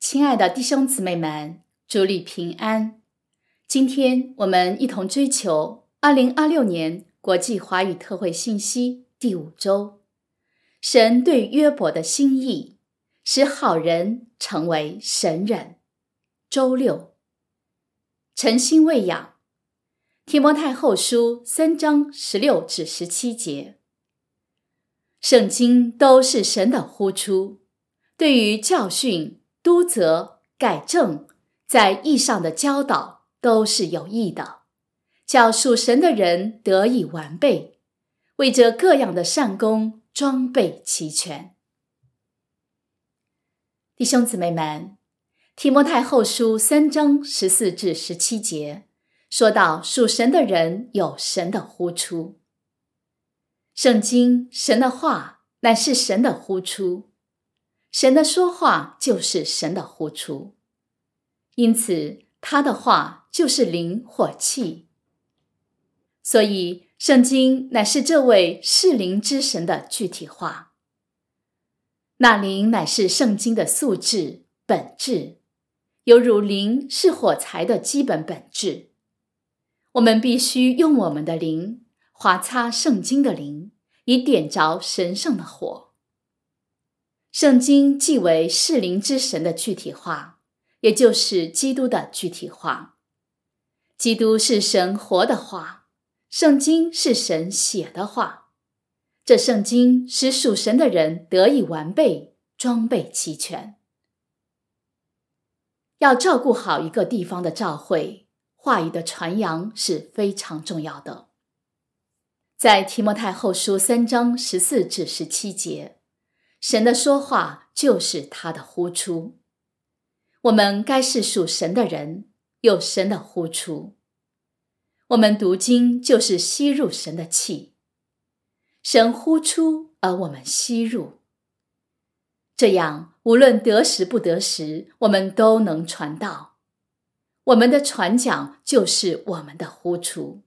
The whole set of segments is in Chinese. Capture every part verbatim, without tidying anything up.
亲爱的弟兄姊妹们，主里平安。今天我们一同追求二零二六年国际华语特会信息第五周，神对约伯的心意，使好人成为神人。周六，诚心喂养。提摩太后书三章十六至十七节。圣经都是神的呼出，对于教训、督责、改正，在义上的教导都是有益的，叫属神的人得以完备，为这各样的善功装备齐全。弟兄姊妹们，提摩太后书三章十四至十七节说到属神的人有神的呼出。圣经神的话乃是神的呼出，神的说话就是神的呼出，因此他的话就是灵或气。所以圣经乃是这位是灵之神的具体化。那灵乃是圣经的素质、本质，犹如灵是火柴的基本本质。我们必须用我们的灵划擦圣经的灵，以点着神圣的火。圣经既为是灵之神的具体化，也就是基督的具体化。基督是神活的话，圣经是神写的话。这圣经使属神的人得以完备，装备齐全。要照顾好一个地方的召会，话语的传扬是非常重要的。在提摩太后书三章十四至十七节，神的说话就是他的呼出。我们该是属神的人，有神的呼出。我们读经就是吸入神的气，神呼出而我们吸入。这样无论得时不得时，我们都能传道。我们的传讲就是我们的呼出。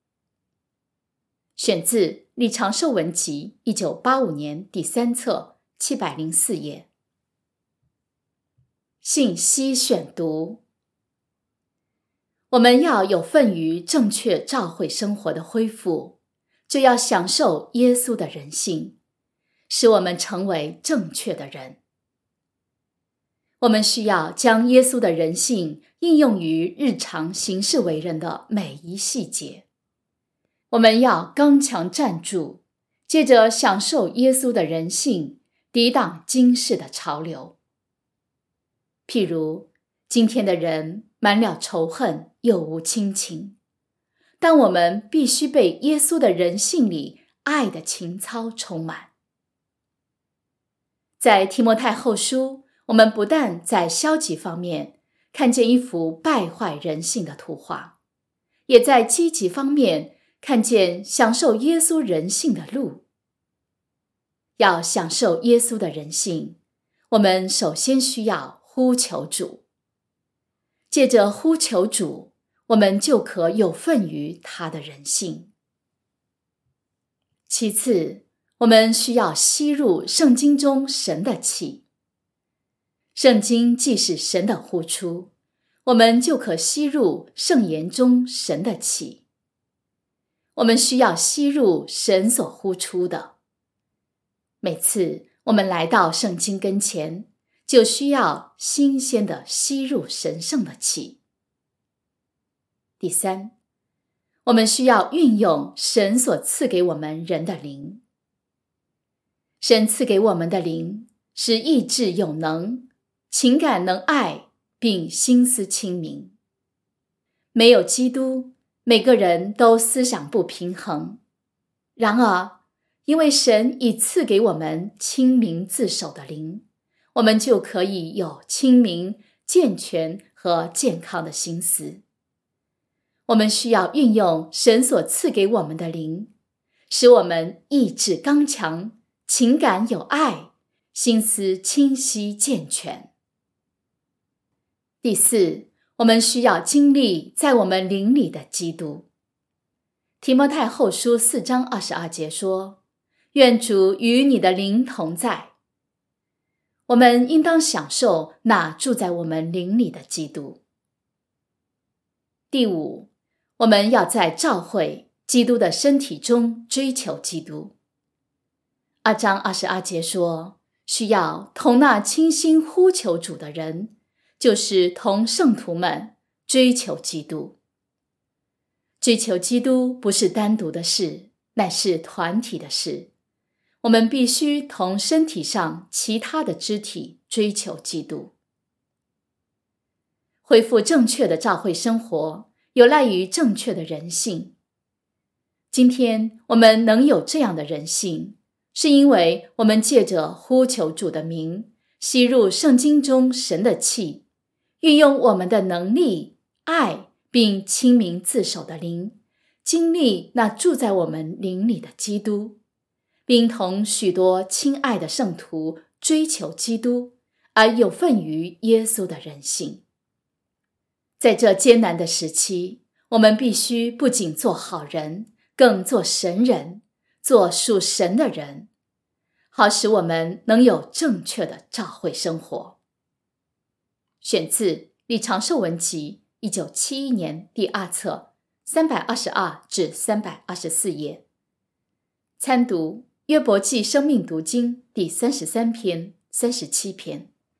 选自李长寿文集一九八五年第三册七百零四页。信息选读。我们要有份于正确召会生活的恢复，就要享受耶稣的人性，使我们成为正确的人。我们需要将耶稣的人性应用于日常行事为人的每一细节。我们要刚强站住，接着享受耶稣的人性，抵挡今世的潮流。譬如，今天的人满了仇恨，又无亲情，但我们必须被耶稣的人性里爱的情操充满。在提摩太后书，我们不但在消极方面看见一幅败坏人性的图画，也在积极方面看见享受耶稣人性的路。要享受耶稣的人性，我们首先需要呼求主。借着呼求主，我们就可有份于他的人性。其次，我们需要吸入圣经中神的气。圣经既是神的呼出，我们就可吸入圣言中神的气。我们需要吸入神所呼出的。每次我们来到圣经跟前，就需要新鲜的吸入神圣的气。第三，我们需要运用神所赐给我们人的灵。神赐给我们的灵，使意志有能，情感能爱，并心思清明。没有基督，每个人都思想不平衡。然而，因为神已赐给我们清明自守的灵，我们就可以有清明、健全和健康的心思。我们需要运用神所赐给我们的灵，使我们意志刚强，情感有爱，心思清晰健全。第四，我们需要经历在我们灵里的基督。提摩太后书四章二十二节说，愿主与你的灵同在。 我们应当享受那住在我们灵里的基督。第五，我们要在召会基督的身体中追求基督。二章二十二节说，需要同那倾心呼求主的人，就是同圣徒们追求基督。追求基督不是单独的事，乃是团体的事。我们必须同身体上其他的肢体追求基督。恢复正确的教会生活，有赖于正确的人性。今天我们能有这样的人性，是因为我们借着呼求主的名，吸入圣经中神的气，运用我们的能力、爱，并亲民自守的灵，经历那住在我们灵里的基督，并同许多亲爱的圣徒追求基督，而有份于耶稣的人性。在这艰难的时期，我们必须不仅做好人，更做神人，做属神的人，好使我们能有正确的教会生活。选自李长寿文集一九七一年第二册三百二十二至三百二十四页。参读约伯记生命读经第三十三篇、三十七篇。